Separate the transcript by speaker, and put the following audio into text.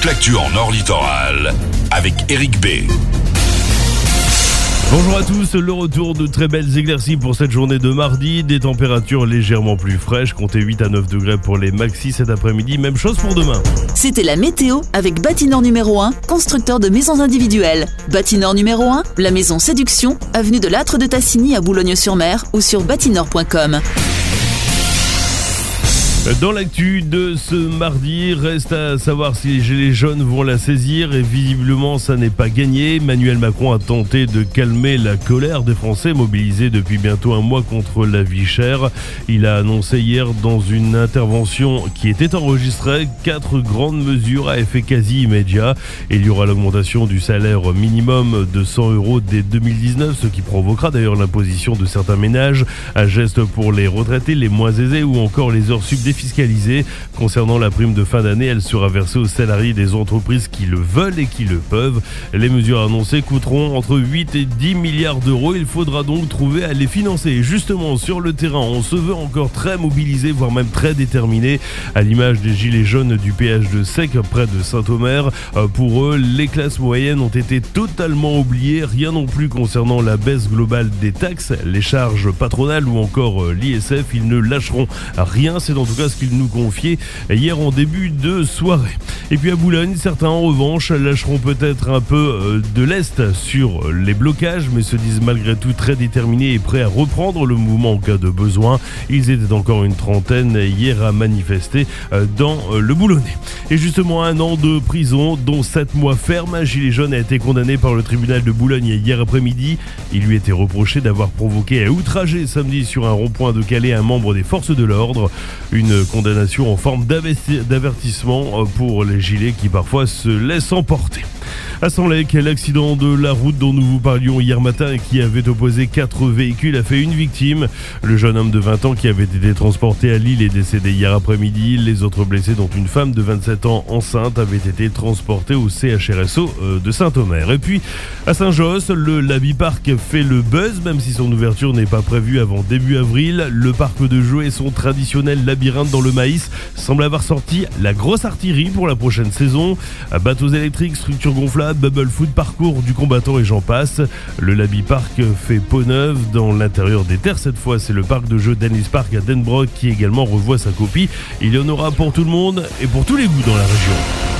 Speaker 1: toute l'actu en Nord Littoral avec Eric B.
Speaker 2: Bonjour à tous, le retour de très belles éclaircies pour cette journée de mardi, des températures légèrement plus fraîches, comptez 8 à 9 degrés pour les maxis cet après-midi, même chose pour demain.
Speaker 3: C'était la météo avec Bâtinor numéro 1, constructeur de maisons individuelles. Bâtinor numéro 1, la maison Séduction, avenue de l'Âtre de Tassigny à Boulogne-sur-Mer ou sur bâtinor.com.
Speaker 2: Dans l'actu de ce mardi, reste à savoir si les gilets jaunes vont la saisir et visiblement ça n'est pas gagné. Emmanuel Macron a tenté de calmer la colère des Français mobilisés depuis bientôt un mois contre la vie chère. Il a annoncé hier dans une intervention qui était enregistrée 4 grandes mesures à effet quasi immédiat. Il y aura l'augmentation du salaire minimum de 100 € dès 2019, ce qui provoquera d'ailleurs l'imposition de certains ménages. Un geste pour les retraités les moins aisés ou encore les heures sup défiscalisées. Concernant la prime de fin d'année, elle sera versée aux salariés des entreprises qui le veulent et qui le peuvent. Les mesures annoncées coûteront entre 8 et 10 milliards d'euros. Il faudra donc trouver à les financer. Et justement, sur le terrain, on se veut encore très mobilisé, voire même très déterminé, à l'image des gilets jaunes du péage de Sec près de Saint-Omer. Pour eux, les classes moyennes ont été totalement oubliées. Rien non plus concernant la baisse globale des taxes, les charges patronales ou encore l'ISF. Ils ne lâcheront rien. C'est en tout cas ce qu'ils nous confiaient hier en début de soirée. Et puis à Boulogne, certains en revanche lâcheront peut-être un peu de lest sur les blocages, mais se disent malgré tout très déterminés et prêts à reprendre le mouvement en cas de besoin. Ils étaient encore une trentaine hier à manifester dans le Boulonnais. Et justement, 1 an de prison, dont 7 mois ferme. Un gilet jaune a été condamné par le tribunal de Boulogne hier après-midi. Il lui était reproché d'avoir provoqué et outragé samedi sur un rond-point de Calais un membre des forces de l'ordre. Une condamnation en forme d'avertissement pour les gilets qui parfois se laissent emporter. À Senlec, l'accident de la route dont nous vous parlions hier matin et qui avait opposé 4 véhicules a fait une victime. Le jeune homme de 20 ans qui avait été transporté à Lille est décédé hier après-midi. Les autres blessés, dont une femme de 27 ans enceinte, avaient été transportés au CHRSO de Saint-Omer. Et puis, à Saint-Josse, le Laby Park fait le buzz, même si son ouverture n'est pas prévue avant début avril. Le parc de jeux et son traditionnel labyrinthe dans le maïs semble avoir sorti la grosse artillerie pour la prochaine saison. Bateaux électriques, structures gonflables, bubble food, parcours du combattant et j'en passe. Le Laby Park fait peau neuve dans l'intérieur des terres. Cette fois, c'est le parc de jeux Dennis Park à Denbrock qui également revoit sa copie. Il y en aura pour tout le monde et pour tous les goûts dans la région.